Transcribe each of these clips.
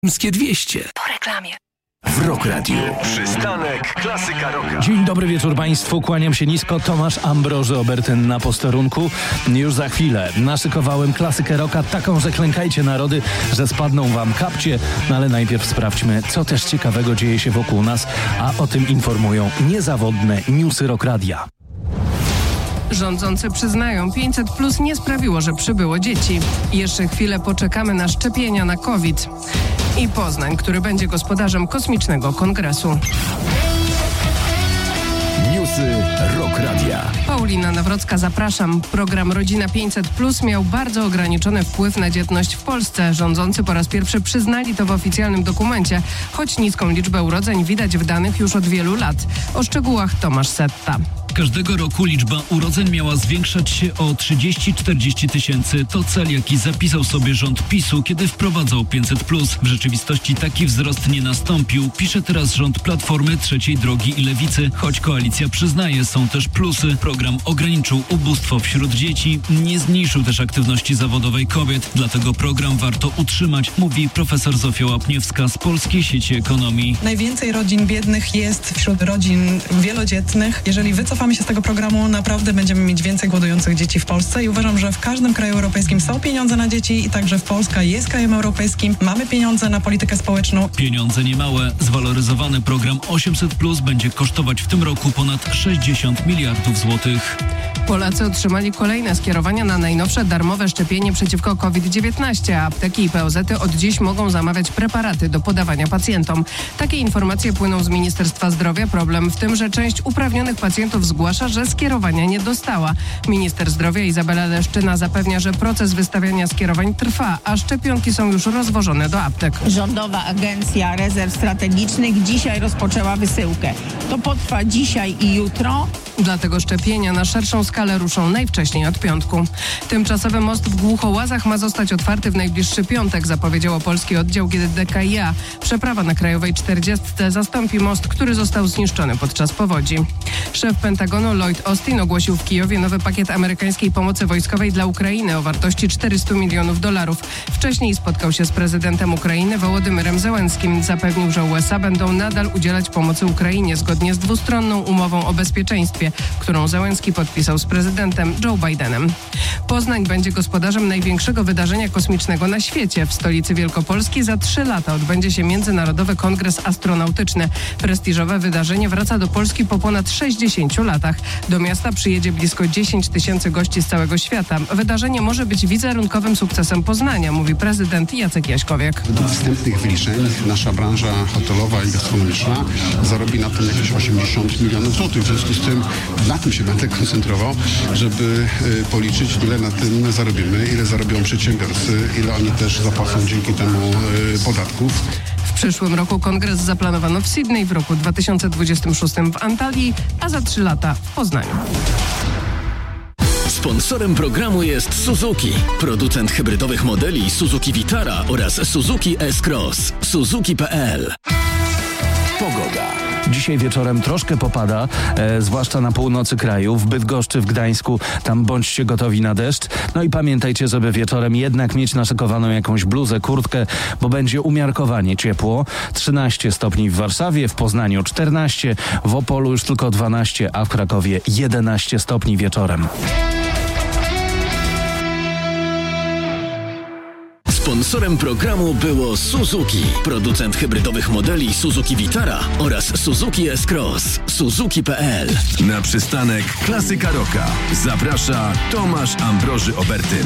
Mskie 200. Po reklamie. W Rock Radio. Przystanek Klasyka Rocka. Dzień dobry wieczór Państwu, kłaniam się nisko. Tomasz Ambroży Obertyn na posterunku. Już za chwilę naszykowałem klasykę rocka, taką, że klękajcie narody, że spadną wam kapcie. No ale najpierw sprawdźmy, co też ciekawego dzieje się wokół nas, a o tym informują niezawodne newsy Rock Radia. Rządzący przyznają, 500+ nie sprawiło, że przybyło dzieci. Jeszcze chwilę poczekamy na szczepienia na COVID. I Poznań, który będzie gospodarzem kosmicznego kongresu. Newsy Rock Radia. Paulina Nawrocka, zapraszam. Program Rodzina 500+ miał bardzo ograniczony wpływ na dzietność w Polsce. Rządzący po raz pierwszy przyznali to w oficjalnym dokumencie, choć niską liczbę urodzeń widać w danych już od wielu lat. O szczegółach Tomasz Setta. Każdego roku liczba urodzeń miała zwiększać się o 30-40 tysięcy. To cel, jaki zapisał sobie rząd PiS-u, kiedy wprowadzał 500+. W rzeczywistości taki wzrost nie nastąpił. Pisze teraz rząd Platformy, Trzeciej Drogi i Lewicy. Choć koalicja przyznaje, są też plusy. Program ograniczył ubóstwo wśród dzieci, nie zmniejszył też aktywności zawodowej kobiet. Dlatego program warto utrzymać, mówi profesor Zofia Łapniewska z Polskiej Sieci Ekonomii. Najwięcej rodzin biednych jest wśród rodzin wielodzietnych. Jeżeli wycofamy się z tego programu, naprawdę będziemy mieć więcej głodujących dzieci w Polsce i uważam, że w każdym kraju europejskim są pieniądze na dzieci i także Polska jest krajem europejskim. Mamy pieniądze na politykę społeczną. Pieniądze niemałe. Zwaloryzowany program 800+ będzie kosztować w tym roku ponad 60 miliardów złotych. Polacy otrzymali kolejne skierowania na najnowsze darmowe szczepienie przeciwko COVID-19, a apteki i POZ-y od dziś mogą zamawiać preparaty do podawania pacjentom. Takie informacje płyną z Ministerstwa Zdrowia. Problem w tym, że część uprawnionych pacjentów zgłasza, że skierowania nie dostała. Minister Zdrowia Izabela Leszczyna zapewnia, że proces wystawiania skierowań trwa, a szczepionki są już rozwożone do aptek. Rządowa Agencja Rezerw Strategicznych dzisiaj rozpoczęła wysyłkę. To potrwa dzisiaj i jutro. Dlatego szczepienia na szerszą skalę ruszą najwcześniej od piątku. Tymczasowy most w Głuchołazach ma zostać otwarty w najbliższy piątek, zapowiedziało polski oddział GDDKiA. Przeprawa na Krajowej 40 zastąpi most, który został zniszczony podczas powodzi. Szef Pentagonu Lloyd Austin ogłosił w Kijowie nowy pakiet amerykańskiej pomocy wojskowej dla Ukrainy o wartości $400 milionów. Wcześniej spotkał się z prezydentem Ukrainy Wołodymyrem Zełenskim. Zapewnił, że USA będą nadal udzielać pomocy Ukrainie zgodnie z dwustronną umową o bezpieczeństwie, którą Zełenski podpisał z prezydentem Joe Bidenem. Poznań będzie gospodarzem największego wydarzenia kosmicznego na świecie. W stolicy Wielkopolski za 3 lata odbędzie się Międzynarodowy Kongres Astronautyczny. Prestiżowe wydarzenie wraca do Polski po ponad 60 latach. Do miasta przyjedzie blisko 10 tysięcy gości z całego świata. Wydarzenie może być wizerunkowym sukcesem Poznania, mówi prezydent Jacek Jaśkowiak. Według wstępnych wyliczeń nasza branża hotelowa i gastronomiczna zarobi na tym jakieś 80 milionów złotych. W związku z tym na tym się będę koncentrował, żeby policzyć, ile na tym zarobimy, ile zarobią przedsiębiorcy, ile oni też zapłacą dzięki temu podatków. W przyszłym roku kongres zaplanowano w Sydney, w roku 2026 w Antalii, a za 3 lata w Poznaniu. Sponsorem programu jest Suzuki, producent hybrydowych modeli Suzuki Vitara oraz Suzuki S-Cross. Suzuki.pl. Pogoda. Dzisiaj wieczorem troszkę popada, zwłaszcza na północy kraju, w Bydgoszczy, w Gdańsku. Tam bądźcie gotowi na deszcz. No i pamiętajcie, żeby wieczorem jednak mieć naszykowaną jakąś bluzę, kurtkę, bo będzie umiarkowanie ciepło. 13 stopni w Warszawie, w Poznaniu 14, w Opolu już tylko 12, a w Krakowie 11 stopni wieczorem. Sponsorem programu było Suzuki, producent hybrydowych modeli Suzuki Vitara oraz Suzuki S-Cross. Suzuki.pl. Na przystanek Klasyka Rocka zaprasza Tomasz Ambroży Obertyn.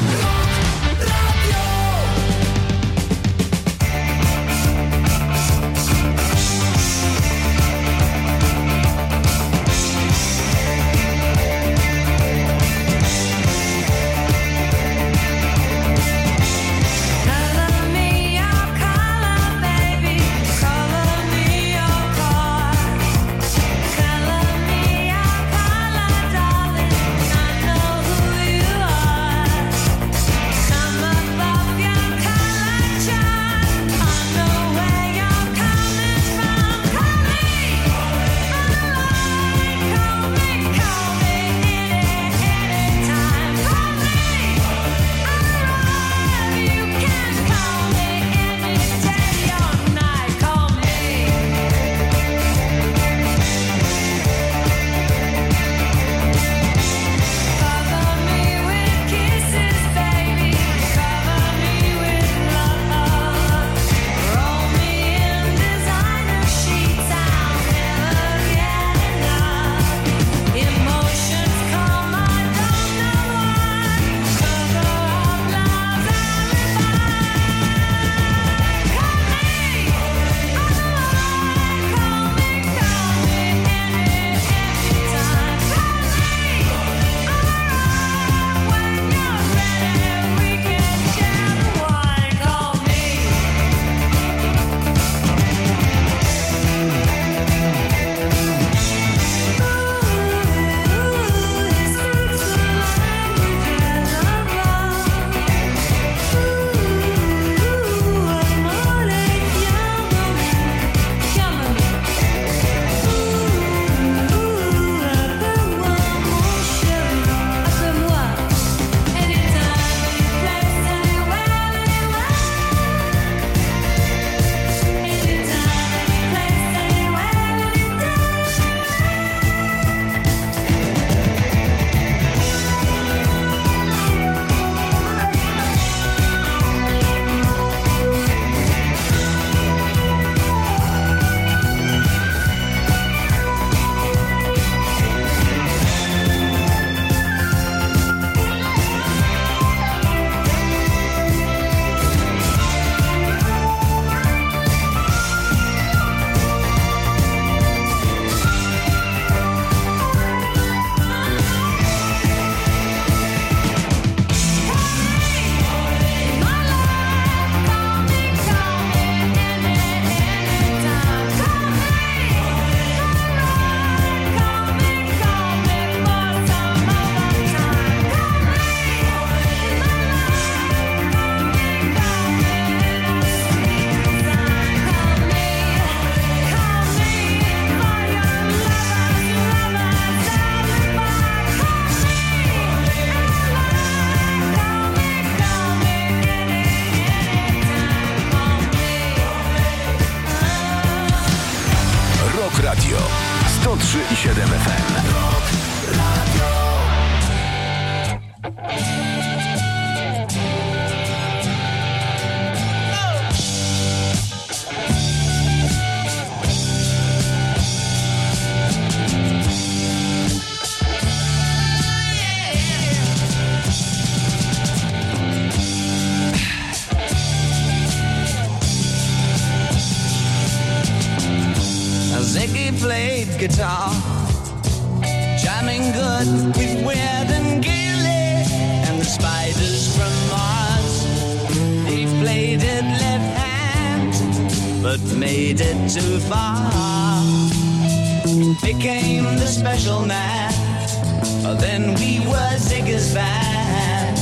Radio 103,7 FM. Ziggy played guitar, jamming good with Weird and Gilly and the Spiders from Mars. He played it left hand, but made it too far. Became the special man, then we were Ziggy's band.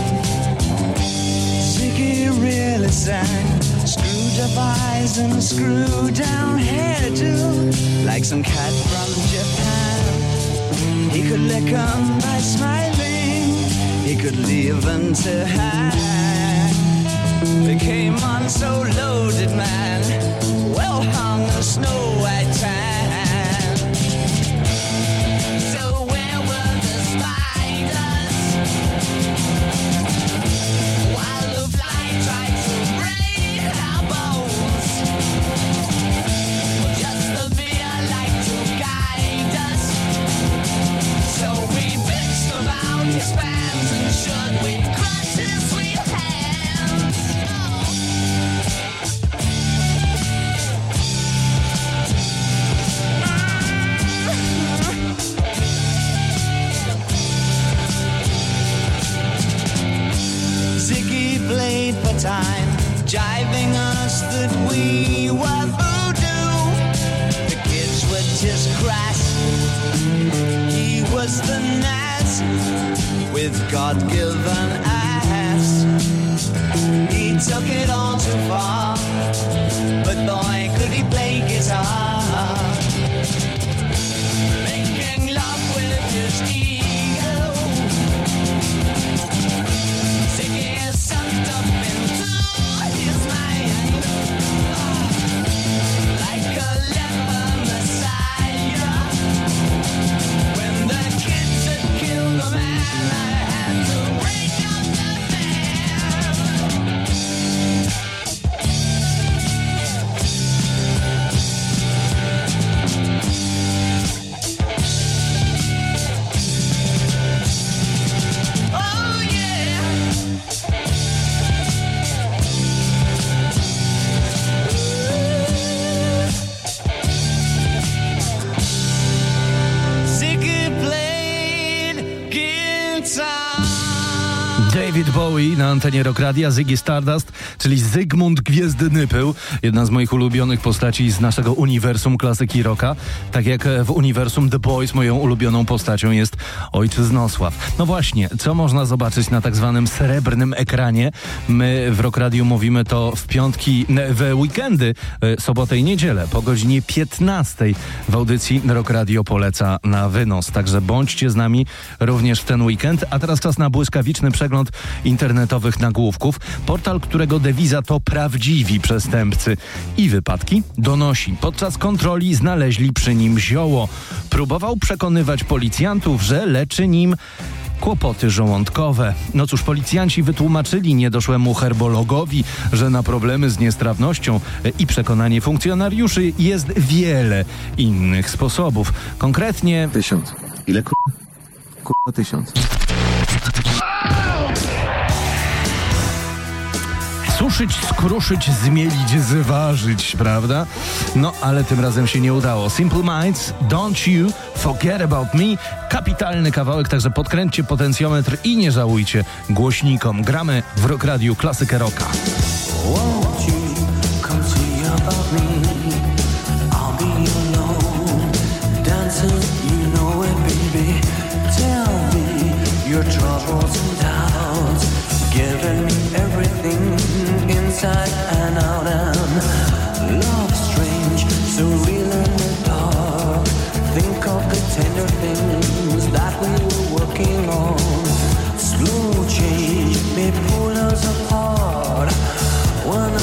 Ziggy really sang, screwed up eyes and a screw down hairdo, like some cat from Japan. He could lick 'em by smiling, he could leave them to hang. They came on so loaded, man, well hung a snow white tan. So where were the spiders while the fly tried to break our bones? Well, just the beer like to guide us. So we bitched about his fans, and should we crush his sweet hands? Ziggy played for time, jiving us that we were voodoo. The kids were just crass, he was the Nas with God-given ass. He took it all too far, but boy could he play guitar. Making love with his ego, Ziggy is sucked up into his mind, like a leper messiah. When the kids had killed the man, I had to break up the band. Oh yeah. Ziggy played guitar. David Bowie na antenie Rock Radia, Ziggy Stardust, czyli Zygmunt Gwiezdny Pył, jedna z moich ulubionych postaci z naszego uniwersum klasyki rocka. Tak jak w uniwersum The Boys moją ulubioną postacią jest Ojczyznosław. No właśnie, co można zobaczyć na tak zwanym srebrnym ekranie? My w Rock Radio mówimy to w piątki, w weekendy, sobotę i niedzielę po godzinie 15 w audycji Rock Radio poleca na wynos. Także bądźcie z nami również w ten weekend. A teraz czas na błyskawiczny przegląd internetowych nagłówków. Portal, którego dewiza to prawdziwi przestępcy i wypadki, donosi. Podczas kontroli znaleźli przy nim zioło. Próbował przekonywać policjantów, że leczy nim kłopoty żołądkowe. No cóż, policjanci wytłumaczyli niedoszłemu herbologowi, że na problemy z niestrawnością i przekonanie funkcjonariuszy jest wiele innych sposobów. Konkretnie... 1000. Ile kurwa 1000? Suszyć, skruszyć, zmielić, zważyć, prawda? No, ale tym razem się nie udało. Simple Minds, Don't You Forget About Me. Kapitalny kawałek, także podkręćcie potencjometr i nie żałujcie głośnikom. Gramy w Rock Radio klasykę rocka. Won't you come see about me? I'll be alone, dancing, you know it, baby. Tell me your troubles and doubts, giving me everything inside and out, and love strange, so real in the dark. Think of the tender things that we were working on. Slow change may pull us apart. When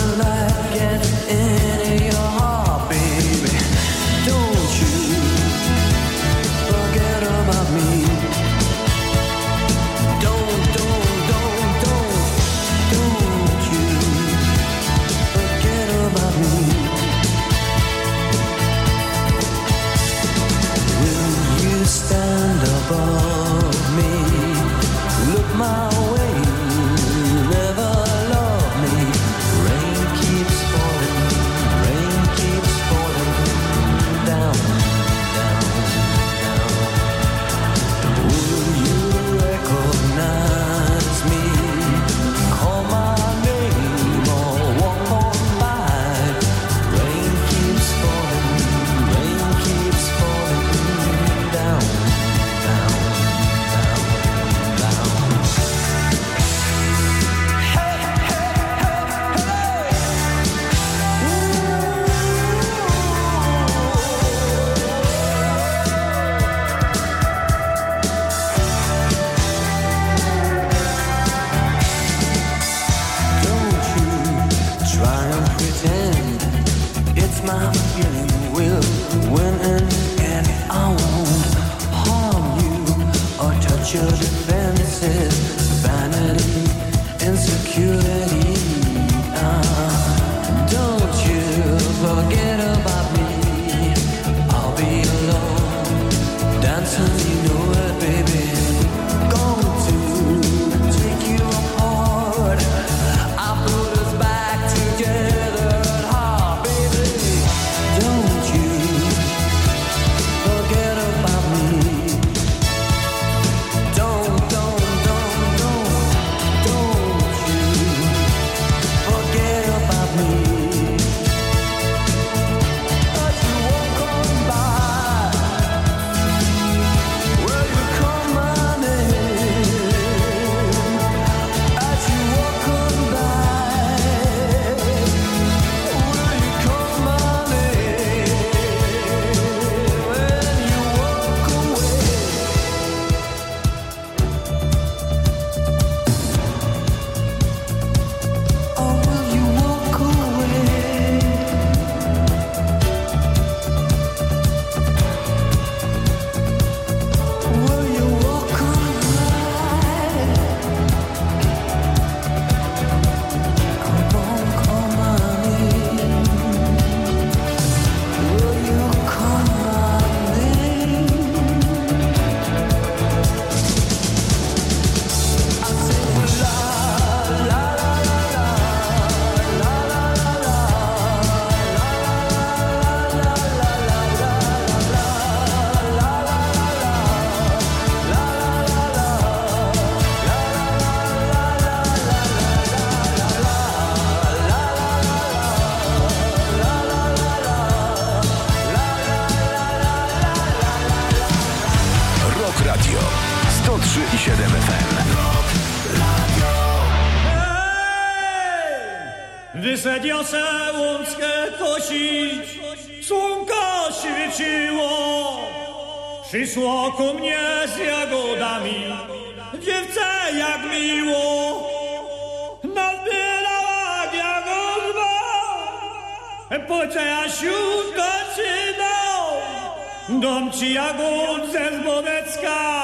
It's my feeling we'll win in the end. I won't harm you or touch your defenses. Vanity, insecurity. Don't you forget about me. I'll be alone, dancing, you know it, baby. Going to take you apart. I put us back together at heart, baby. Don't you forget about me. Don't you forget about me. As you walk on by, will you call my name? As you walk on by, will you call my name? When you walk away. Oh, will you walk away? Will you walk away? Come on, call my name. Will you call my name? I say la la Rock Radio 103,7 FM. Wysadził se łąckę kosić, słonko świeciło. Przyszło ku mnie z jagodami, dziewczę jak miło. Nazbierała jagód po Jasiu koczyną. Dom ci jagód ze Zbodecka.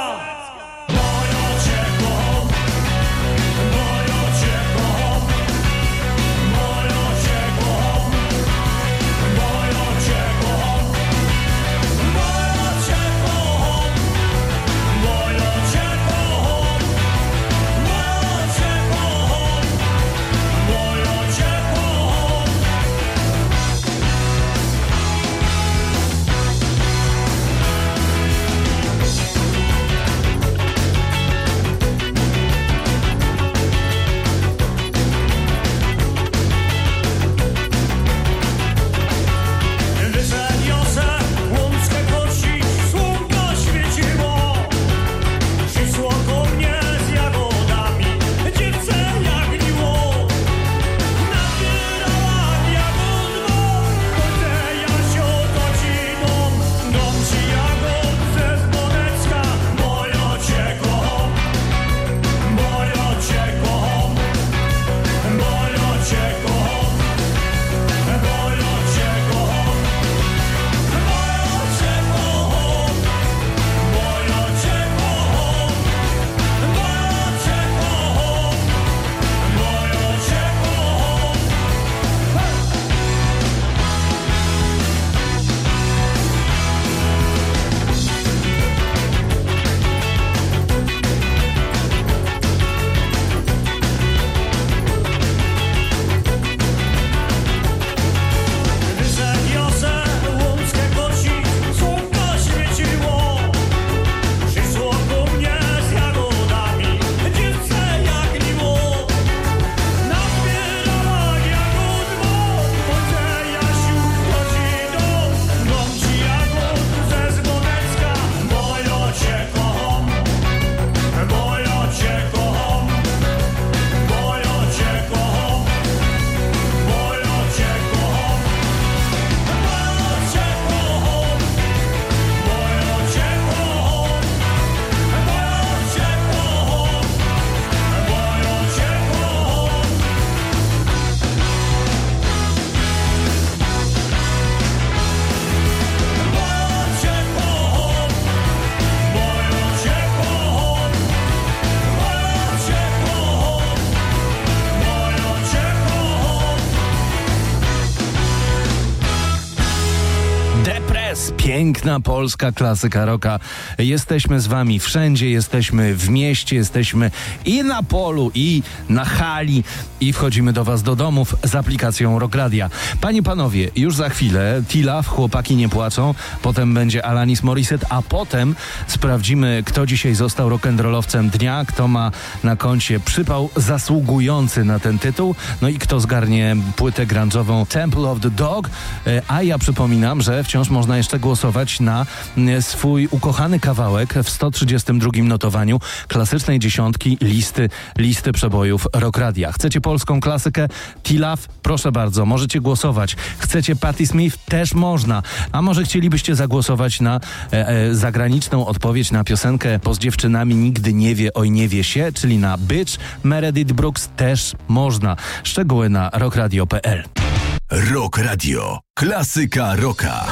Yes, piękna polska klasyka rocka. Jesteśmy z wami wszędzie, jesteśmy w mieście, jesteśmy i na polu, i na hali, i wchodzimy do was do domów z aplikacją Rock Radia. Panie, panowie, już za chwilę T-Love, Chłopaki nie płaczą, potem będzie Alanis Morissette, a potem sprawdzimy, kto dzisiaj został rock'n'rollowcem dnia, kto ma na koncie przypał zasługujący na ten tytuł, no i kto zgarnie płytę grunge'ową Temple of the Dog, a ja przypominam, że wciąż można jeszcze głosować na swój ukochany kawałek w 132 notowaniu klasycznej dziesiątki listy przebojów Rock Radia. Chcecie polską klasykę? T-Love? Proszę bardzo, możecie głosować. Chcecie Patti Smith? Też można. A może chcielibyście zagłosować na zagraniczną odpowiedź na piosenkę "Po z dziewczynami nigdy nie wie, oj nie wie się", czyli na Bitch Meredith Brooks? Też można. Szczegóły na rockradio.pl. Rock Radio. Klasyka rocka.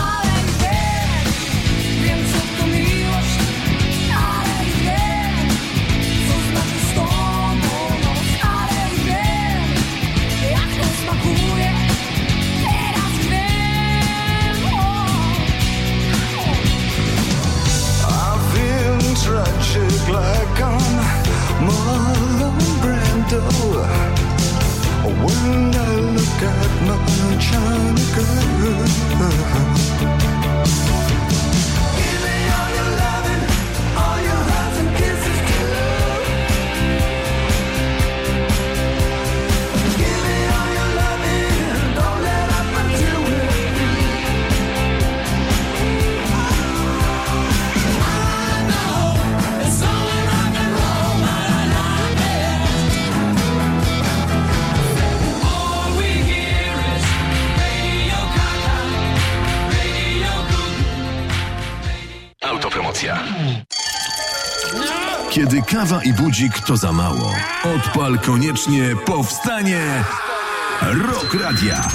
Tragic like on Marlon Brando. When I look at my China girl, give me all your loving, all your hugs and kisses too. Give me all your loving, don't let up until we're free. I know it's only rock and roll, but I like it. All we hear is Radio Gaga, Radio Gaga. Autopromocja. Kiedy kawa i budzik to za mało, odpal koniecznie Powstanie Rock Radia.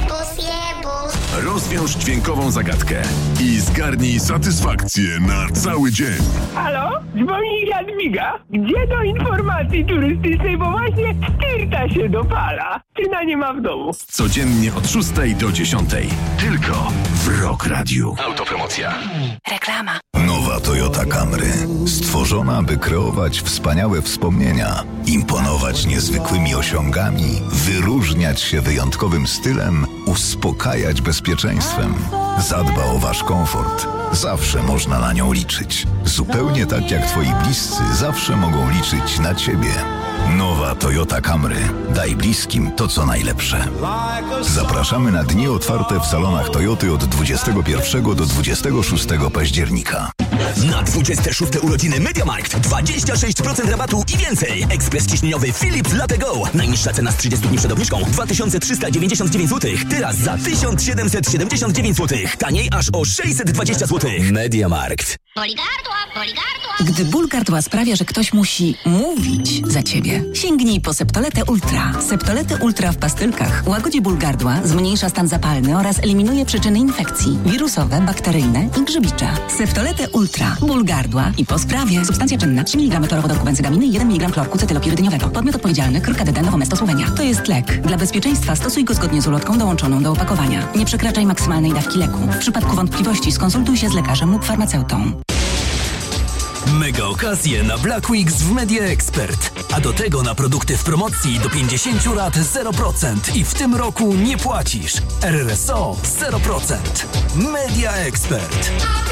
Rozwiąż dźwiękową zagadkę i zgarnij satysfakcję na cały dzień. Halo? Dzwoni Jadwiga. Gdzie do informacji turystycznej, bo właśnie styrta się dopala. Syna nie ma w domu. Codziennie od 6 do 10. Tylko w Rock Radiu. Autopromocja. Reklama. Nowa Toyota Camry. Stworzona, by kreować wspaniałe wspomnienia, imponować niezwykłymi osiągami, wyróżniać się wyjątkowym stylem, uspokajać bezpieczeństwem. Zadba o wasz komfort. Zawsze można na nią liczyć. Zupełnie tak jak twoi bliscy zawsze mogą liczyć na ciebie. Nowa Toyota Camry. Daj bliskim to, co najlepsze. Zapraszamy na dni otwarte w salonach Toyoty od 21 do 26 października. Na 26 urodziny MediaMarkt 26% rabatu i więcej. Ekspres ciśnieniowy Philips Latte Go. Najniższa cena z 30 dni przed obniżką 2399 zł. Teraz za 1779 zł. Taniej aż o 620 zł. MediaMarkt. Boli gardła. Gdy ból gardła sprawia, że ktoś musi mówić za ciebie, sięgnij po Septoletę Ultra. Septoletę Ultra w pastylkach łagodzi ból gardła, zmniejsza stan zapalny oraz eliminuje przyczyny infekcji wirusowe, bakteryjne i grzybicze. Septoletę Ultra. Ból gardła i po sprawie. Substancja czynna 3 mg chlorowodoru benzydaminy i 1 mg chlorku cetylopirydyniowego. Podmiot odpowiedzialny KDD Nowo Mesto Słowenia. To jest lek. Dla bezpieczeństwa stosuj go zgodnie z ulotką dołączoną do opakowania. Nie przekraczaj maksymalnej dawki leku. W przypadku wątpliwości skonsultuj się z lekarzem lub farmaceutą. Mega okazje na Black Weeks w Media Expert. A do tego na produkty w promocji do 50 lat 0% i w tym roku nie płacisz. RRSO 0%. Media Expert.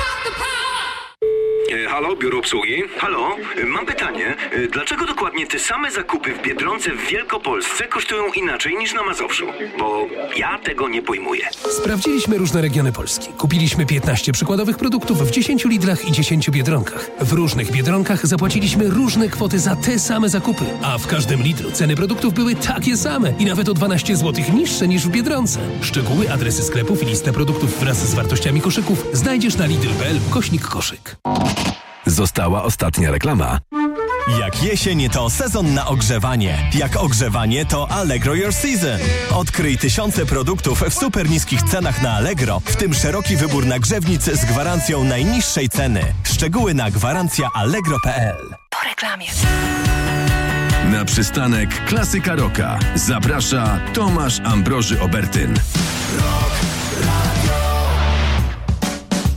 Halo, biuro obsługi? Halo, mam pytanie. Dlaczego dokładnie te same zakupy w Biedronce w Wielkopolsce kosztują inaczej niż na Mazowszu? Bo ja tego nie pojmuję. Sprawdziliśmy różne regiony Polski. Kupiliśmy 15 przykładowych produktów w 10 Lidlach i 10 Biedronkach. W różnych Biedronkach zapłaciliśmy różne kwoty za te same zakupy. A w każdym Lidlu ceny produktów były takie same i nawet o 12 zł niższe niż w Biedronce. Szczegóły, adresy sklepów i listę produktów wraz z wartościami koszyków znajdziesz na lidl.pl/koszyk. Została ostatnia reklama. Jak jesień to sezon na ogrzewanie. Jak ogrzewanie to Allegro Your Season. Odkryj tysiące produktów w super niskich cenach na Allegro, w tym szeroki wybór nagrzewnic z gwarancją najniższej ceny. Szczegóły na gwarancja.allegro.pl. Po reklamie. Na przystanek Klasyka Rocka zaprasza Tomasz Ambroży Obertyn.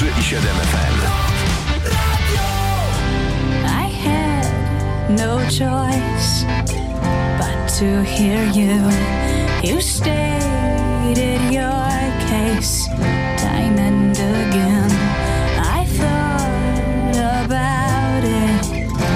i 7 FM. I had no choice but to hear you. You stated your case time and again. I thought about it.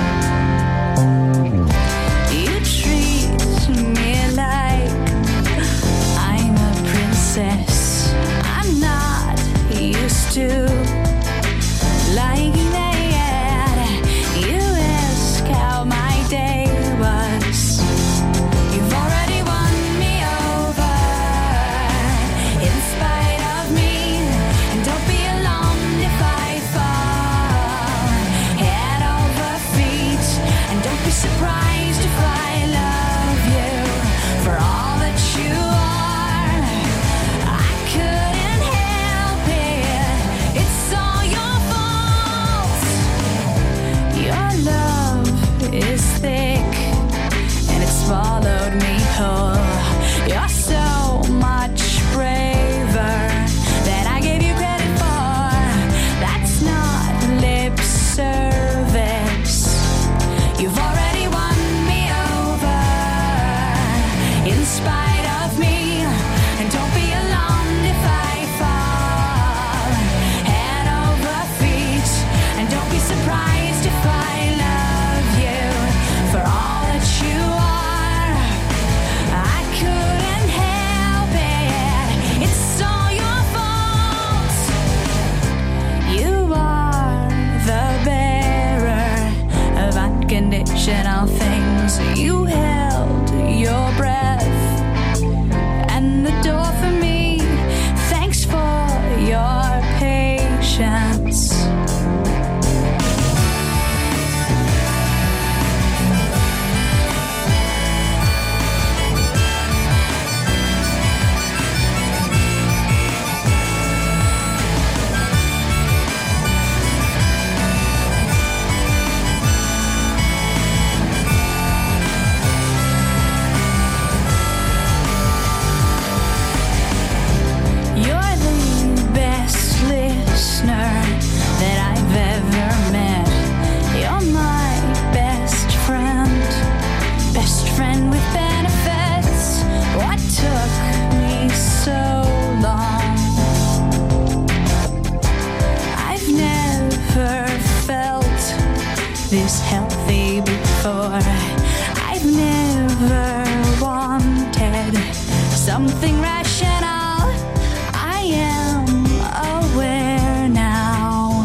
You treat me like I'm a princess. I'm not used to like that. You ask how my day was. You've already won me over in spite of me. And don't be alarmed if I fall head over feet. And don't be surprised if I love you for all that you are. I couldn't help it. It's all your fault. Your love is thick and it's swallowed me whole. You're so much braver than I gave you credit for. That's not lip service. You've already won me over in spite of me. And don't be alarmed if I fall head over feet. And don't be surprised if I love you for all that you are. I couldn't help it. It's all your fault. You are the bearer of unconditional things. You held your breath and the door for me. Thanks for your patience. You're the best listener that I've ever met. You're my best friend with benefits. What took me so long? I've never felt this healthy before. I've never wanted something rational. I am aware now.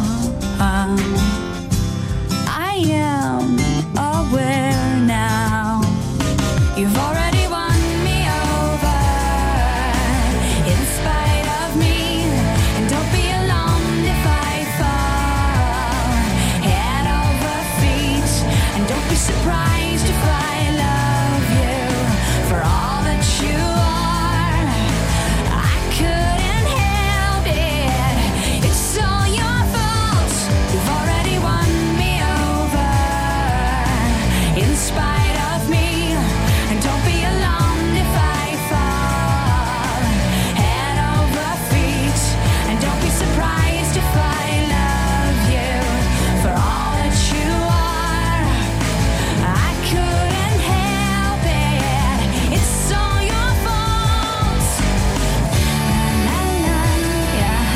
I am aware now. You've already won me over in spite of me. And don't be alarmed if I fall head over feet. And don't be surprised if I love you for all that you are. I couldn't help it. It's all your fault. You've already won me over in spite of me. And don't be alarmed if I fall head over feet. And don't be surprised if I love you for all that you are. I couldn't help it. It's all your fault. La, la, yeah,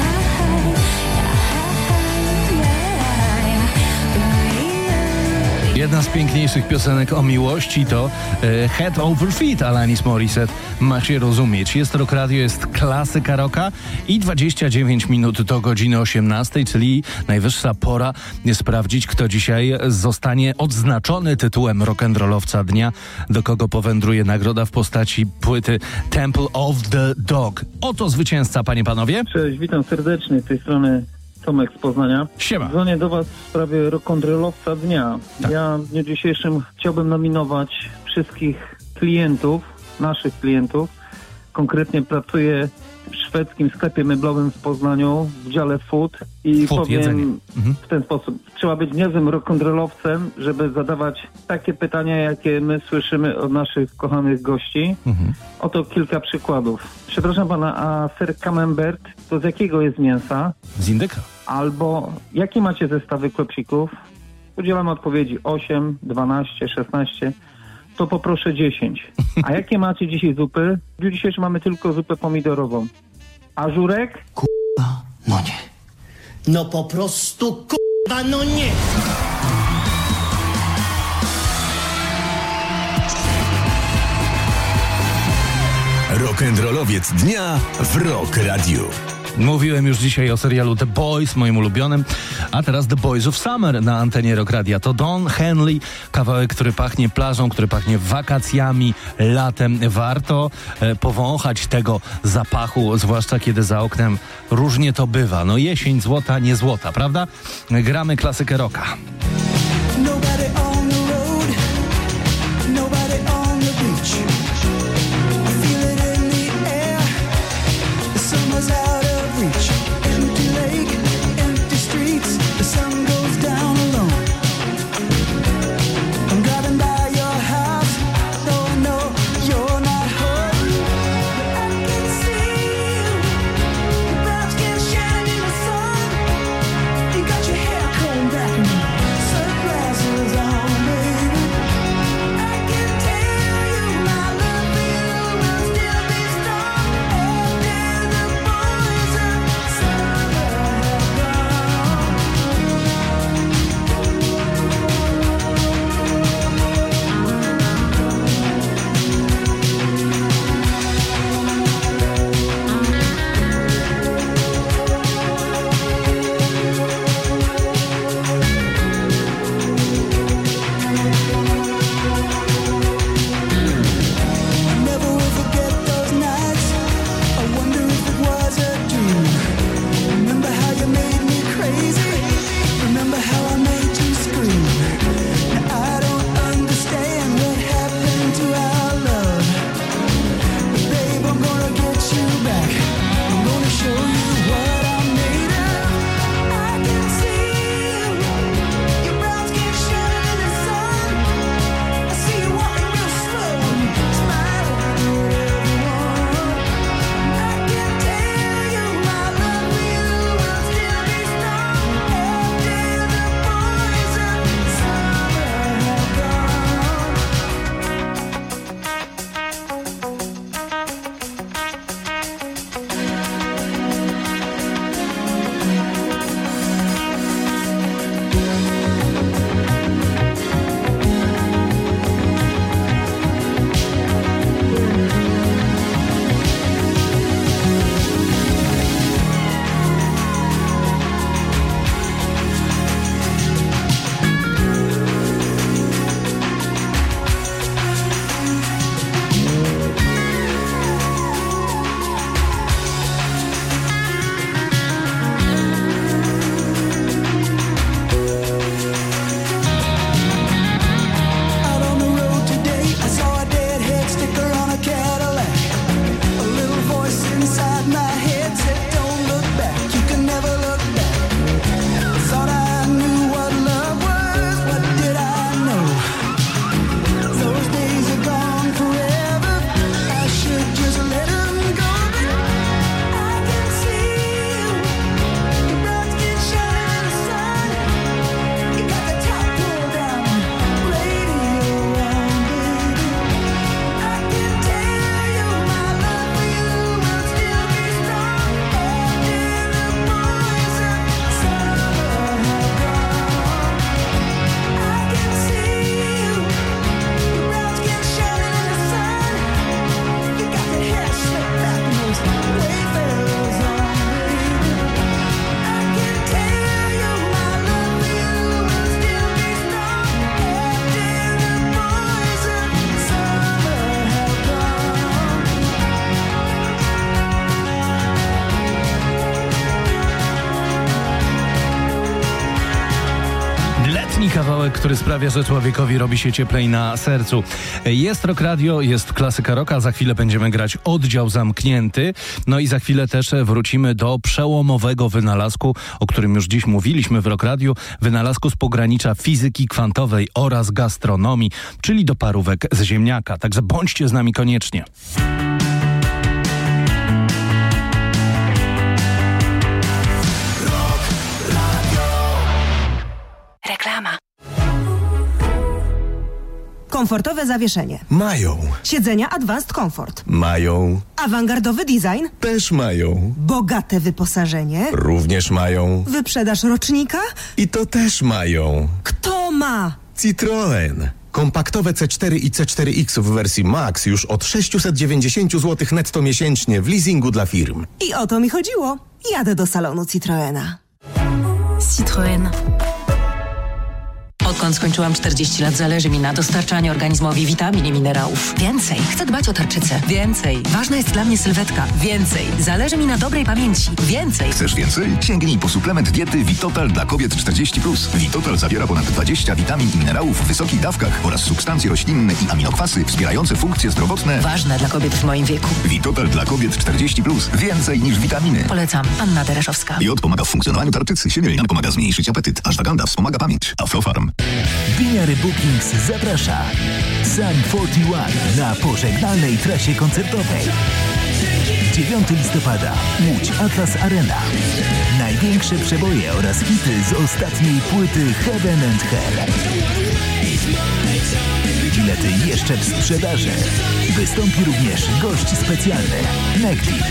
Jedna z piękniejszych piosenek o miłości to Head Over Feet Alanis Morissette. Ma się rozumieć. Jest Rock Radio, jest klasyka rocka i 29 minut do godziny 18, czyli najwyższa pora sprawdzić, kto dzisiaj zostanie odznaczony tytułem rock'n'rollowca dnia, do kogo powędruje nagroda w postaci płyty Temple of the Dog. Oto zwycięzca, panie, panowie. Cześć, witam serdecznie z tej strony Tomek z Poznania. Siema. Dzwonię do was w sprawie rock'n'rollowca dnia. Tak. Ja w dniu dzisiejszym chciałbym nominować wszystkich klientów, naszych klientów. Konkretnie pracuję w szwedzkim sklepie meblowym w Poznaniu w dziale food i powiem w ten sposób. Trzeba być niezłym rock'n'rollowcem, żeby zadawać takie pytania, jakie my słyszymy od naszych kochanych gości. Oto kilka przykładów. Przepraszam pana, a ser camembert to z jakiego jest mięsa? Z indyka. Albo jakie macie zestawy klepsików? Udzielam odpowiedzi 8, 12, 16. To poproszę 10. A jakie macie dzisiaj zupy? W dniu dzisiejszym mamy tylko zupę pomidorową. A żurek? No nie. No po prostu no nie. Rock'n'rollowiec dnia w Rock Radiu. Mówiłem już dzisiaj o serialu The Boys, moim ulubionym, a teraz The Boys of Summer na antenie Rock Radia. To Don Henley, kawałek, który pachnie plażą, który pachnie wakacjami, latem. Warto powąchać tego zapachu, zwłaszcza kiedy za oknem różnie to bywa. No jesień złota, nie złota, prawda? Gramy klasykę rocka. Sunglasses kawałek, który sprawia, że człowiekowi robi się cieplej na sercu. Jest Rock Radio, jest klasyka rocka, za chwilę będziemy grać Oddział Zamknięty. No i za chwilę też wrócimy do przełomowego wynalazku, o którym już dziś mówiliśmy w Rock Radio, wynalazku z pogranicza fizyki kwantowej oraz gastronomii, czyli do parówek z ziemniaka. Także bądźcie z nami koniecznie. Reklama. Komfortowe zawieszenie. Mają. Siedzenia Advanced Comfort. Mają. Awangardowy design. Też mają. Bogate wyposażenie. Również mają. Wyprzedaż rocznika. I to też mają. Kto ma? Citroen. Kompaktowe C4 i C4X w wersji Max już od 690 zł netto miesięcznie w leasingu dla firm. I o to mi chodziło. Jadę do salonu Citroena. Citroen. Odkąd skończyłam 40 lat, zależy mi na dostarczaniu organizmowi witamin i minerałów. Więcej. Chcę dbać o tarczycę. Więcej. Ważna jest dla mnie sylwetka. Więcej. Zależy mi na dobrej pamięci. Więcej. Chcesz więcej? Sięgnij po suplement diety Vitotal dla kobiet 40+. Vitotal zawiera ponad 20 witamin i minerałów w wysokich dawkach oraz substancje roślinne i aminokwasy wspierające funkcje zdrowotne. Ważne dla kobiet w moim wieku. Vitotal dla kobiet 40+. Więcej niż witaminy. Polecam. Anna Dereszowska. Jod pomaga w funkcjonowaniu tarczycy. Siemielina pomaga zmniejszyć apetyt. Ashwagandha wspomaga pamięć. Aflofarm. Winiary Bookings zaprasza Sun 41 na pożegnalnej trasie koncertowej. 9 listopada Łódź Atlas Arena. Największe przeboje oraz hity z ostatniej płyty Heaven and Hell. Bilety jeszcze w sprzedaży. Wystąpi również gość specjalny Negdeep.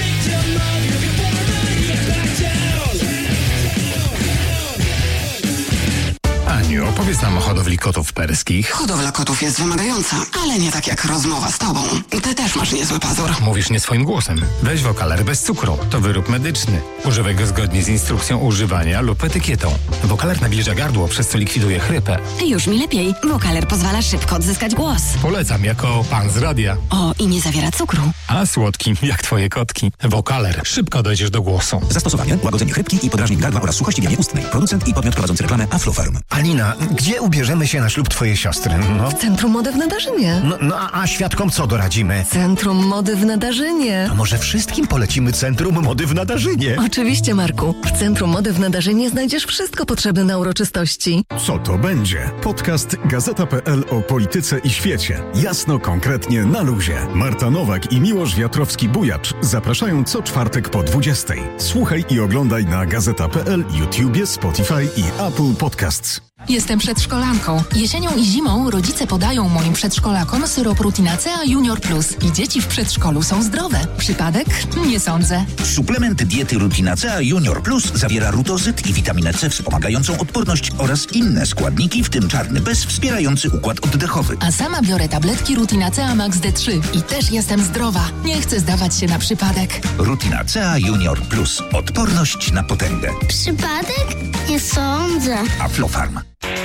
Aniu, opowiedz nam o hodowli kotów perskich. Hodowla kotów jest wymagająca, ale nie tak jak rozmowa z tobą. Ty też masz niezły pazur. Mówisz nie swoim głosem. Weź Wokaler bez cukru. To wyrób medyczny. Używaj go zgodnie z instrukcją używania lub etykietą. Wokaler nawilża gardło, przez co likwiduje chrypę. Już mi lepiej. Wokaler pozwala szybko odzyskać głos. Polecam jako pan z radia. O, i nie zawiera cukru. A słodki, jak twoje kotki. Wokaler. Szybko dojdziesz do głosu. Zastosowanie: łagodzenie chrypki i podrażnień gardła oraz suchości w jamie ustnej. Producent i podmiot prowadzący reklamę Aflofarm. Anina, gdzie ubierzemy się na ślub twojej siostry? No. W Centrum Mody w Nadarzynie. A świadkom co doradzimy? Centrum Mody w Nadarzynie. A może wszystkim polecimy Centrum Mody w Nadarzynie? Oczywiście, Marku. W Centrum Mody w Nadarzynie znajdziesz wszystko potrzebne na uroczystości. Co to będzie? Podcast Gazeta.pl o polityce i świecie. Jasno, konkretnie, na luzie. Marta Nowak i Miłosz Wiatrowski-Bujacz zapraszają co czwartek po 20:00. Słuchaj i oglądaj na Gazeta.pl, YouTubie, Spotify i Apple Podcasts. Jestem przedszkolanką. Jesienią i zimą rodzice podają moim przedszkolakom syrop Rutinacea Junior Plus i dzieci w przedszkolu są zdrowe. Przypadek? Nie sądzę. Suplement diety Rutinacea Junior Plus zawiera rutozyt i witaminę C wspomagającą odporność oraz inne składniki, w tym czarny bez wspierający układ oddechowy. A sama biorę tabletki Rutinacea Max D3 i też jestem zdrowa. Nie chcę zdawać się na przypadek. Rutinacea Junior Plus. Odporność na potęgę. Przypadek? Nie sądzę. Aflofarm.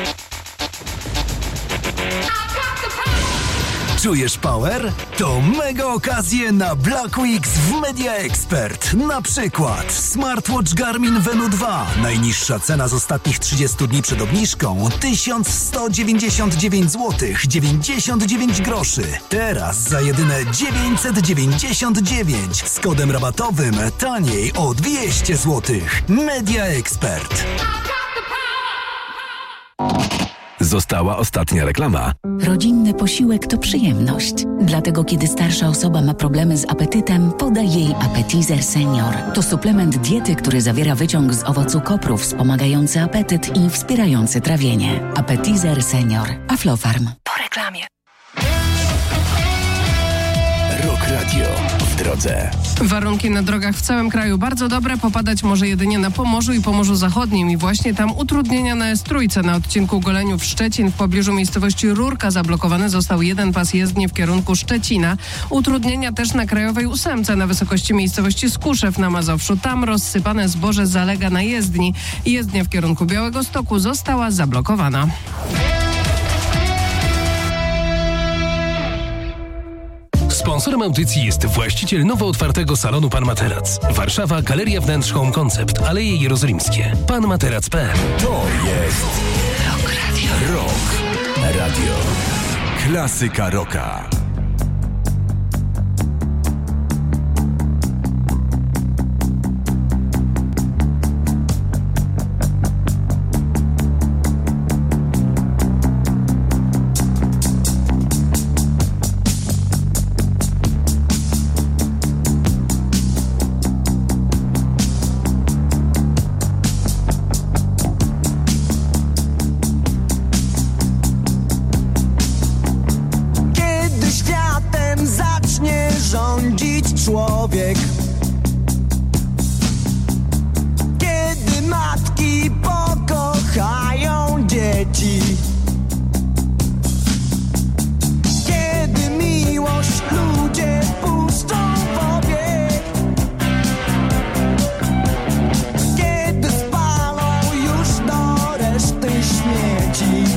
Czujesz power? To mega okazje na Black Weeks w Media Expert. Na przykład smartwatch Garmin Venu 2. Najniższa cena z ostatnich 30 dni przed obniżką 1199 zł 99 groszy. Teraz za jedyne 999 z kodem rabatowym taniej o 200 zł. Media Expert. Została ostatnia reklama. Rodzinny posiłek to przyjemność. Dlatego kiedy starsza osoba ma problemy z apetytem, podaj jej Appetizer Senior. To suplement diety, który zawiera wyciąg z owocu kopru wspomagający apetyt i wspierający trawienie. Appetizer Senior. Aflofarm. Po reklamie. Rock Radio w drodze. Warunki na drogach w całym kraju bardzo dobre, popadać może jedynie na Pomorzu i Pomorzu Zachodnim i właśnie tam utrudnienia na S3 na odcinku Goleniów-Szczecin w pobliżu miejscowości Rurka zablokowany został jeden pas jezdni w kierunku Szczecina. Utrudnienia też na Krajowej 8 na wysokości miejscowości Skuszew na Mazowszu. Tam rozsypane zboże zalega na jezdni. Jezdnia w kierunku Białegostoku została zablokowana. Sponsorem audycji jest właściciel nowo otwartego salonu Pan Materac. Warszawa, Galeria Wnętrz Home Concept, Aleje Jerozolimskie. PanMaterac.pl. To jest Rock Rock Radio. Klasyka rocka. Człowiek, kiedy matki pokochają dzieci, kiedy miłość ludzie puszczą w obieg, kiedy spalą już do reszty śmieci.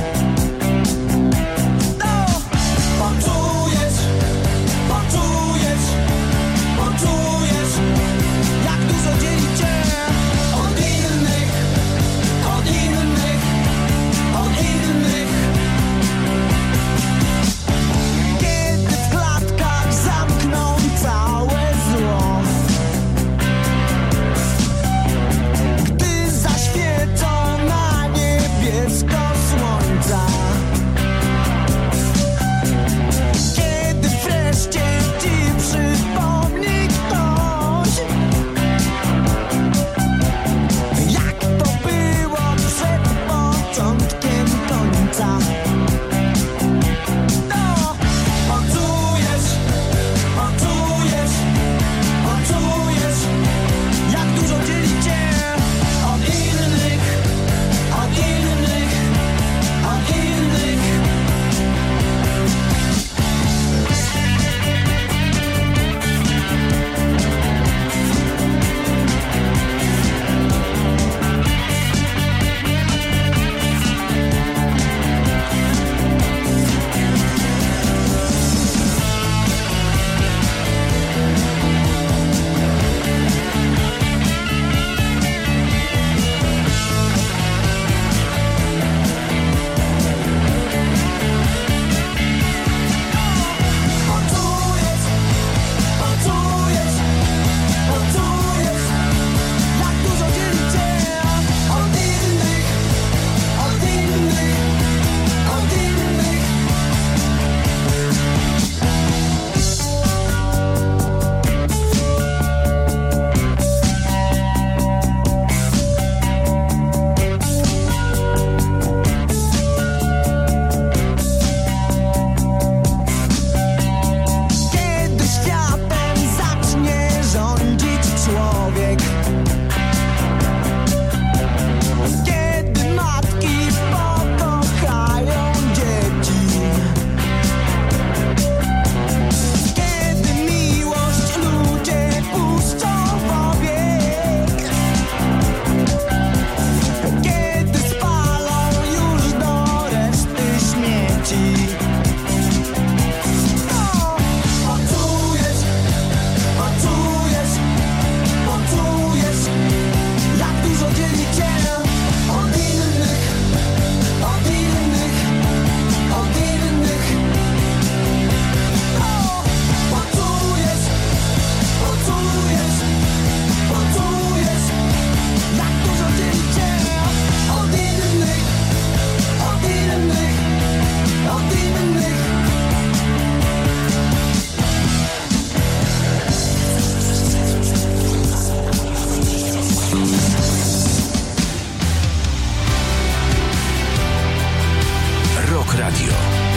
Radio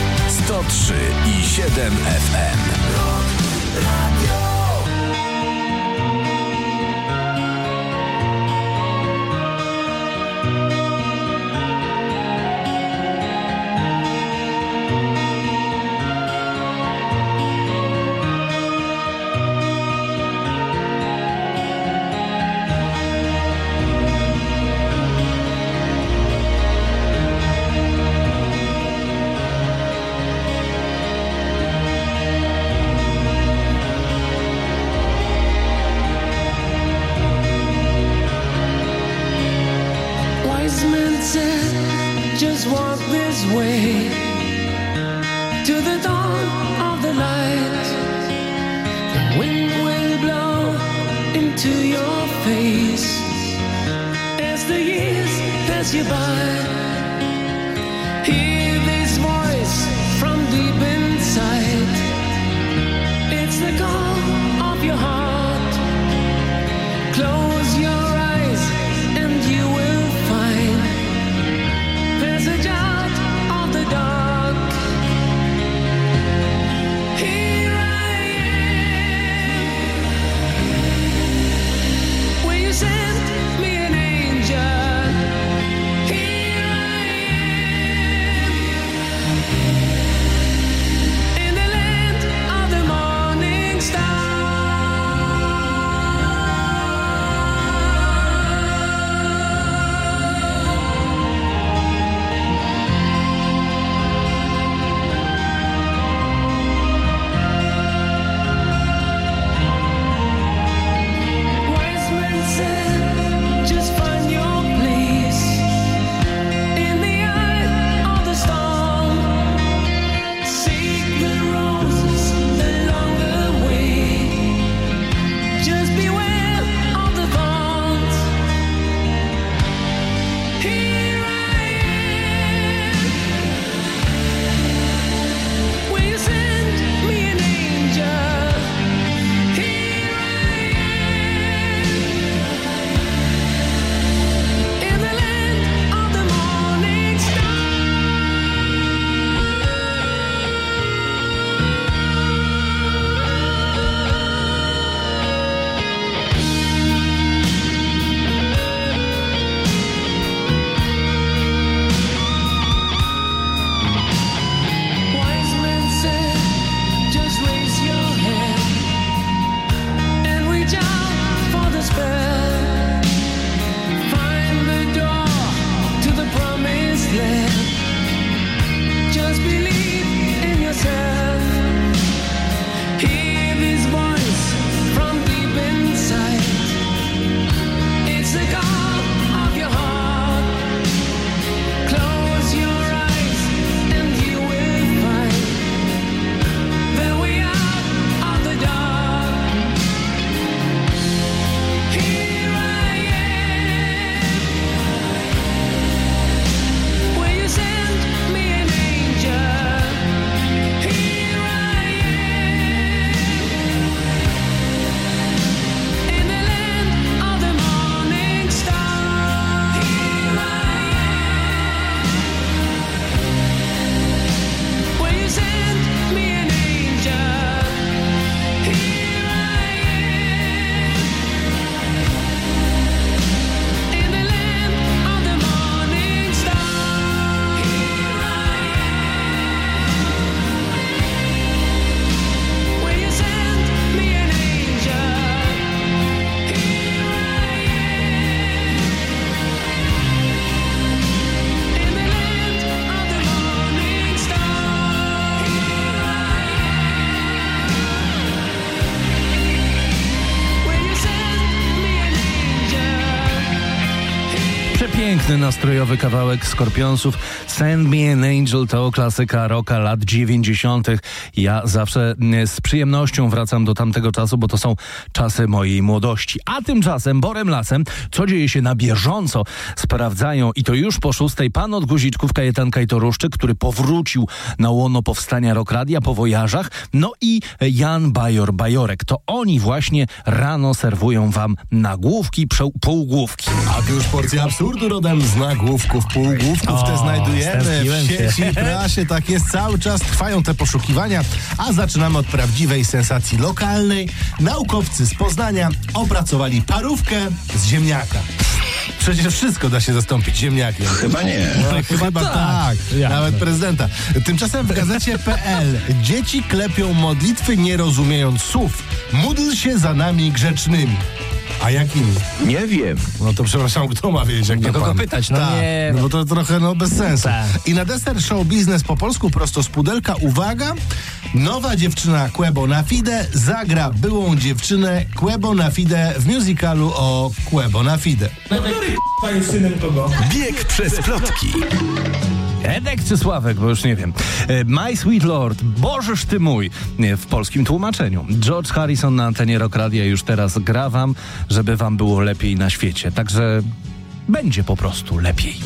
103,7 FM. pass you by. Hear this voice from deep inside. It's the call of your heart. Close your eyes and you will find passage out of the dark. Here I am. Will you send me an angel? Here I am. In the land of the morning star. Wise men said, just find your place in the eye of the storm. Seek the roses along the way. Just beware of the thorns. Here I am. Will you send me an angel? Here I am. In the land of the morning star. Wise men said, just raise your hand and reach out for the spell. Find the door to the promised land. Just believe in yourself. Hear this voice from deep inside. It's the call of your heart. Close your eyes and you will find the way out of the dark. Here I am. Will you send me an angel? Here I am. In the land of the morning star. Here I am. Will you send me an angel? Here I am. In the land of the morning star. Here I am. Will you send me an angel? Here I am. In the land of the morning star. Here I am. Will you send me an angel? Przepiękny, nastrojowy kawałek Skorpionsów. Send Me an Angel to klasyka rocka lat 90. Ja zawsze z przyjemnością wracam do tamtego czasu, bo to są czasy mojej młodości. A tymczasem Borem Lasem, co dzieje się na bieżąco, sprawdzają i to już po 6 pan od guziczków Kajetan Kajtoruszczyk, który powrócił na łono powstania Rock Radia po wojażach, no i Jan Bajorek. To oni właśnie rano serwują wam nagłówki, półgłówki. A tu już porcja absurdu rodem z nagłówków, półgłówków. Te znajdujemy w sieci, prasie. Tak jest, cały czas trwają te poszukiwania. A zaczynamy od prawdziwej sensacji lokalnej. Naukowcy z Poznania opracowali parówkę z ziemniaka. Przecież wszystko da się zastąpić ziemniakiem. Chyba nie. No, chyba tak. Nawet prezydenta. Tymczasem w gazecie.pl dzieci klepią modlitwy, nie rozumiejąc słów. Módl się za nami grzecznymi. A jakimi? Nie wiem. No to przepraszam, kto ma wiedzieć, jak do to kogo pan? pytać? No nie. No bo to trochę bez sensu. I na deser show biznes po polsku prosto z pudelka. Uwaga! Nowa dziewczyna Quebo na Fide zagra byłą dziewczynę Quebo na Fide w musicalu o Quebo na Fide. Który jest synem kogo? Bieg przez plotki. Edek czy Sławek, bo już nie wiem. My Sweet Lord, Bożeż Ty mój, w polskim tłumaczeniu. George Harrison na antenie Rock Radia już teraz gra wam, żeby wam było lepiej na świecie. Także będzie po prostu lepiej.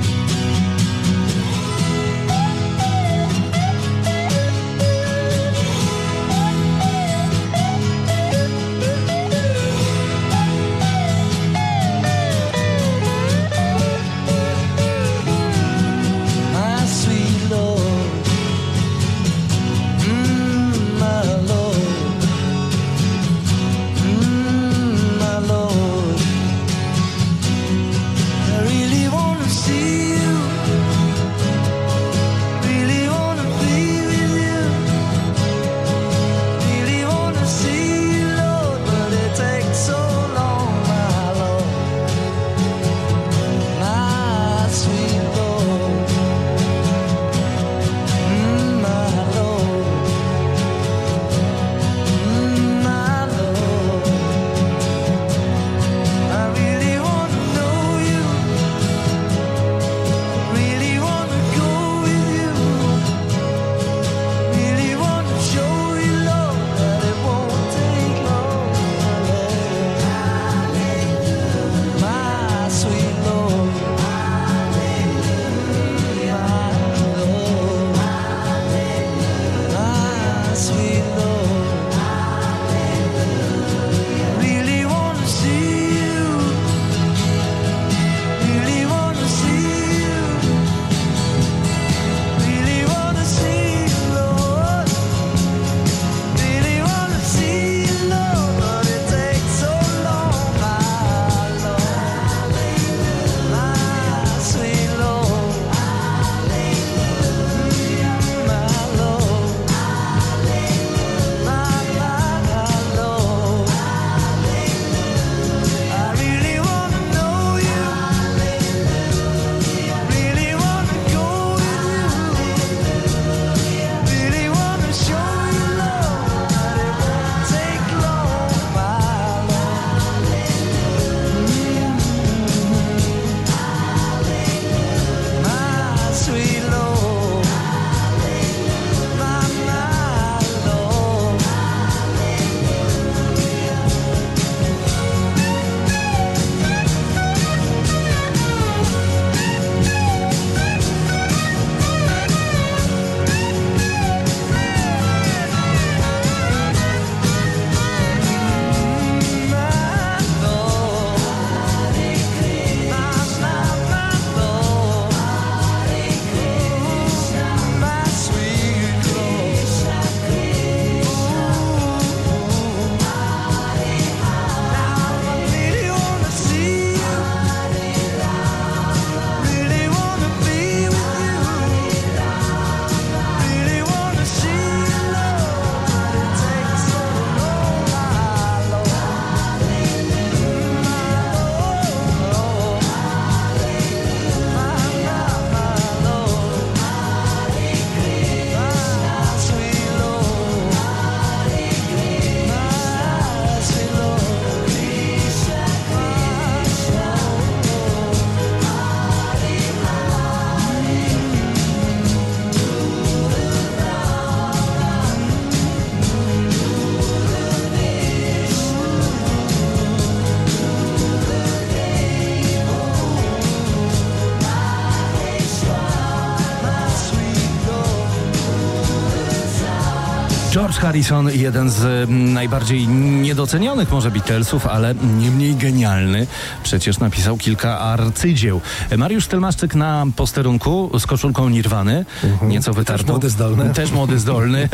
George Harrison, jeden z najbardziej niedocenionych może Beatlesów, ale nie mniej genialny. Przecież napisał kilka arcydzieł. Mariusz Stelmaszczyk na posterunku z koszulką Nirwany. Nieco wytartą. Też młody, zdolny. Też młody, zdolny.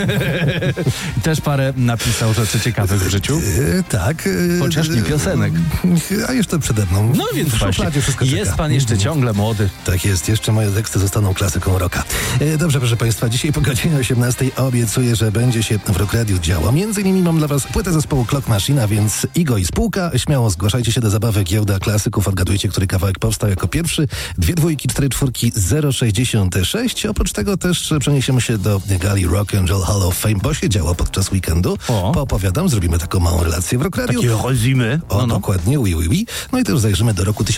Też parę napisał rzeczy ciekawych w życiu. Tak. Chociaż nie piosenek. A jeszcze przede mną. No więc właśnie. Jest pan jeszcze ciągle młody. Tak jest. Jeszcze moje teksty zostaną klasyką rocka. Dobrze, proszę państwa. Dzisiaj po godzinie 18 obiecuję, że będzie się w Rock Radiu działo. Między innymi mam dla was płytę zespołu Clock Machine, a więc Igo i spółka. Śmiało zgłaszajcie się do zabawy Giełda Klasyków. Odgadujcie, który kawałek powstał jako pierwszy. 2 dwójki, 4 czwórki, 0,66. Oprócz tego też przeniesiemy się do gali Rock and Roll Hall of Fame, bo się działo podczas weekendu. Poopowiadam, zrobimy taką małą relację w Rock Radiu. Takie rozimy. Dokładnie, oui. No i też zajrzymy do roku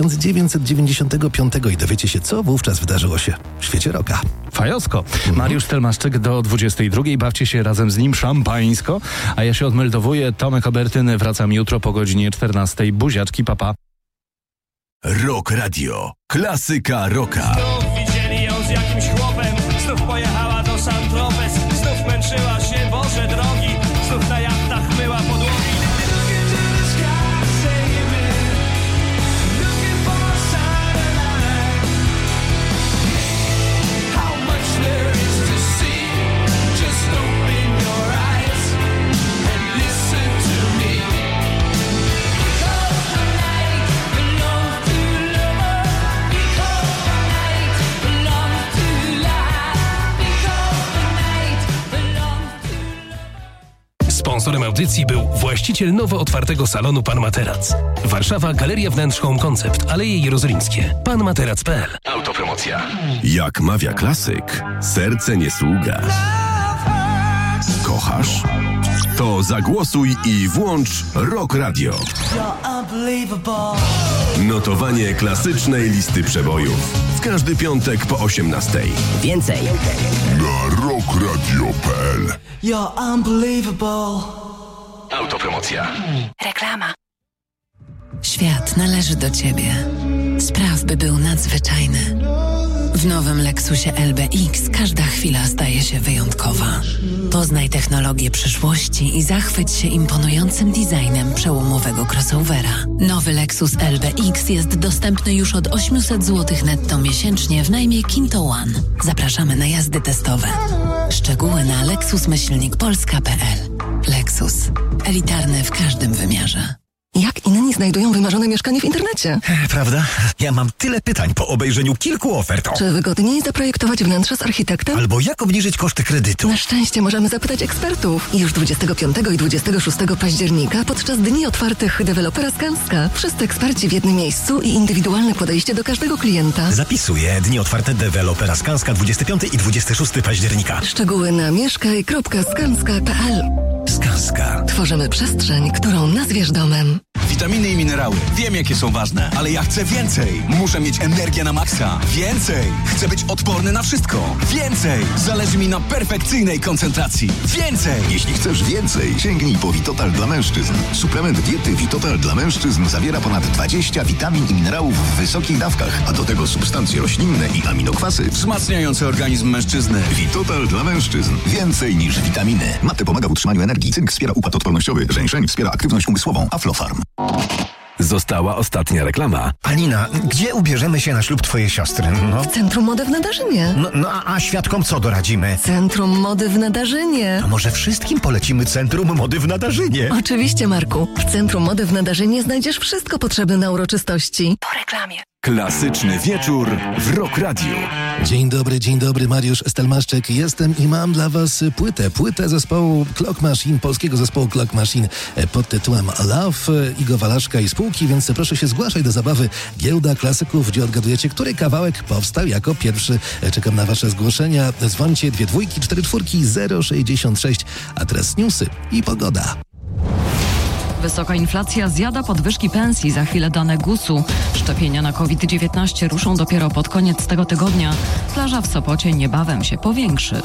1995 i dowiecie się, co wówczas wydarzyło się w świecie rocka. Fajosko. Mariusz Stelmaszczyk do 22. Bawcie się razem z nim szampańsko, a ja się odmeldowuję. Tomek Obertyn, wracam jutro po godzinie 14. Buziaczki, papa. Rock Radio. Klasyka rocka. Znów widzieli ją z jakimś chłopem. Znów pojechała do Saint-Tropez. Znów męczyła się, Boże drogi. Znów na jachtach myła podłogi. Sponsorem audycji był właściciel nowo otwartego salonu Pan Materac. Warszawa, Galeria Wnętrz Home Concept, Aleje Jerozolimskie. PanMaterac.pl. Autopromocja. Jak mawia klasyk, serce nie sługa. Kochasz? To zagłosuj i włącz Rock Radio. Notowanie klasycznej listy przebojów. W każdy piątek po 18:00. Więcej na rockradio.pl. You're unbelievable. Autopromocja. Reklama. Świat należy do ciebie. Spraw, by był nadzwyczajny. W nowym Lexusie LBX każda chwila staje się wyjątkowa. Poznaj technologię przyszłości i zachwyć się imponującym designem przełomowego crossovera. Nowy Lexus LBX jest dostępny już od 800 zł netto miesięcznie w najmie Kinto One. Zapraszamy na jazdy testowe. Szczegóły na lexus-polska.pl. Lexus. Elitarny w każdym wymiarze. Jak inni znajdują wymarzone mieszkanie w internecie? Prawda? Ja mam tyle pytań po obejrzeniu kilku ofert. Czy wygodniej zaprojektować wnętrze z architektem? Albo jak obniżyć koszty kredytu? Na szczęście możemy zapytać ekspertów. I już 25 i 26 października podczas Dni Otwartych dewelopera Skanska. Wszyscy eksperci w jednym miejscu i indywidualne podejście do każdego klienta. Zapisuję Dni Otwarte dewelopera Skanska 25 i 26 października. Szczegóły na mieszkaj.skanska.pl. Skanska. Tworzymy przestrzeń, którą nazwiesz domem. Witaminy i minerały. Wiem, jakie są ważne, ale ja chcę więcej. Muszę mieć energię na maksa. Więcej. Chcę być odporny na wszystko. Więcej. Zależy mi na perfekcyjnej koncentracji. Więcej. Jeśli chcesz więcej, sięgnij po Vitotal dla mężczyzn. Suplement diety Vitotal dla mężczyzn zawiera ponad 20 witamin i minerałów w wysokich dawkach, a do tego substancje roślinne i aminokwasy wzmacniające organizm mężczyzny. Vitotal dla mężczyzn. Więcej niż witaminy. Mate pomaga w utrzymaniu energii. Cynk wspiera układ odpornościowy. Żeńszeń wspiera aktywność umysłową. Aflofarm. Została ostatnia reklama. Alina, gdzie ubierzemy się na ślub twojej siostry? No. W Centrum Mody w Nadarzynie. A świadkom co doradzimy? Centrum Mody w Nadarzynie. A może wszystkim polecimy Centrum Mody w Nadarzynie? Oczywiście, Marku. W Centrum Mody w Nadarzynie znajdziesz wszystko potrzebne na uroczystości. Po reklamie. Klasyczny wieczór w Rock Radio. Dzień dobry, Mariusz Stelmaszczyk. Jestem i mam dla was płytę zespołu Clock Machine, polskiego zespołu Clock Machine pod tytułem Love, Igo Walaszka i spółki, więc proszę się zgłaszać do zabawy Giełda Klasyków, gdzie odgadujecie, który kawałek powstał jako pierwszy. Czekam na wasze zgłoszenia. Dzwońcie 2 2 4 4 066, a teraz newsy i pogoda. Wysoka inflacja zjada podwyżki pensji. Za chwilę dane GUS-u. Szczepienia na COVID-19 ruszą dopiero pod koniec tego tygodnia. Plaża w Sopocie niebawem się powiększy.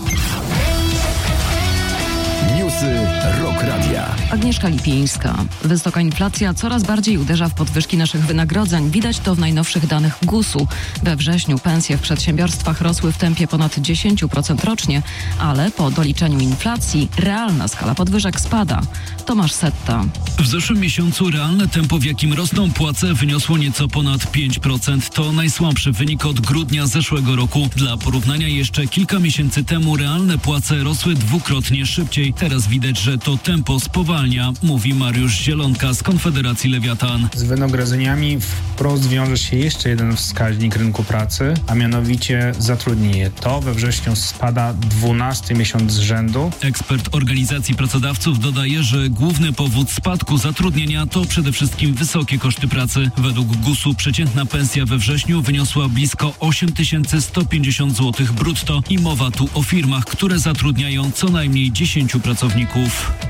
Newsy Rock Radia. Agnieszka Lipińska. Wysoka inflacja coraz bardziej uderza w podwyżki naszych wynagrodzeń. Widać to w najnowszych danych GUS-u. We wrześniu pensje w przedsiębiorstwach rosły w tempie ponad 10% rocznie, ale po doliczeniu inflacji realna skala podwyżek spada. Tomasz Setta. W zeszłym miesiącu realne tempo, w jakim rosną płace, wyniosło nieco ponad 5%. To najsłabszy wynik od grudnia zeszłego roku. Dla porównania jeszcze kilka miesięcy temu realne płace rosły dwukrotnie szybciej. Teraz widać, że to tempo spowalnia, mówi Mariusz Zielonka z Konfederacji Lewiatan. Z wynagrodzeniami wprost wiąże się jeszcze jeden wskaźnik rynku pracy, a mianowicie zatrudnienie. To we wrześniu spada 12 miesiąc z rzędu. Ekspert Organizacji Pracodawców dodaje, że główny powód spadku zatrudnienia to przede wszystkim wysokie koszty pracy. Według GUS-u przeciętna pensja we wrześniu wyniosła blisko 8150 zł brutto i mowa tu o firmach, które zatrudniają co najmniej 10 pracowników.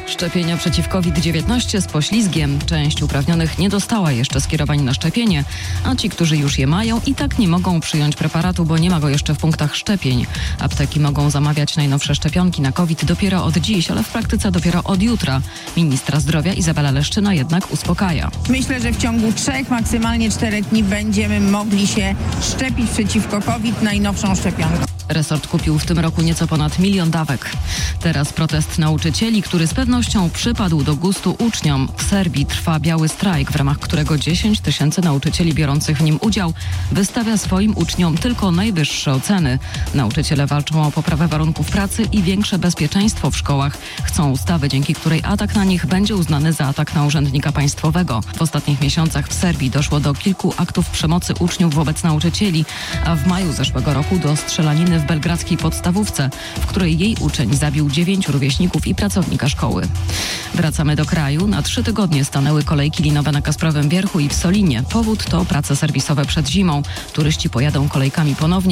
Szczepienia przeciw COVID-19 z poślizgiem. Część uprawnionych nie dostała jeszcze skierowań na szczepienie, a ci, którzy już je mają, i tak nie mogą przyjąć preparatu, bo nie ma go jeszcze w punktach szczepień. Apteki mogą zamawiać najnowsze szczepionki na COVID dopiero od dziś, ale w praktyce dopiero od jutra. Ministra zdrowia Izabela Leszczyna jednak uspokaja. Myślę, że w ciągu 3, maksymalnie 4 dni będziemy mogli się szczepić przeciwko COVID najnowszą szczepionką. Resort kupił w tym roku nieco ponad 1 milion dawek. Teraz protest nauczycieli, który z pewnością przypadł do gustu uczniom. W Serbii trwa biały strajk, w ramach którego 10 000 nauczycieli biorących w nim udział wystawia swoim uczniom tylko najwyższe oceny. Nauczyciele walczą o poprawę warunków pracy i większe bezpieczeństwo w szkołach. Chcą ustawy, dzięki której atak na nich będzie uznany za atak na urzędnika państwowego. W ostatnich miesiącach w Serbii doszło do kilku aktów przemocy uczniów wobec nauczycieli, a w maju zeszłego roku do strzelaniny w belgradzkiej podstawówce, w której jej uczeń zabił 9 rówieśników i pracownika szkoły. Wracamy do kraju. Na 3 tygodnie stanęły kolejki linowe na Kasprowym Wierchu i w Solinie. Powód to prace serwisowe przed zimą. Turyści pojadą kolejkami ponownie.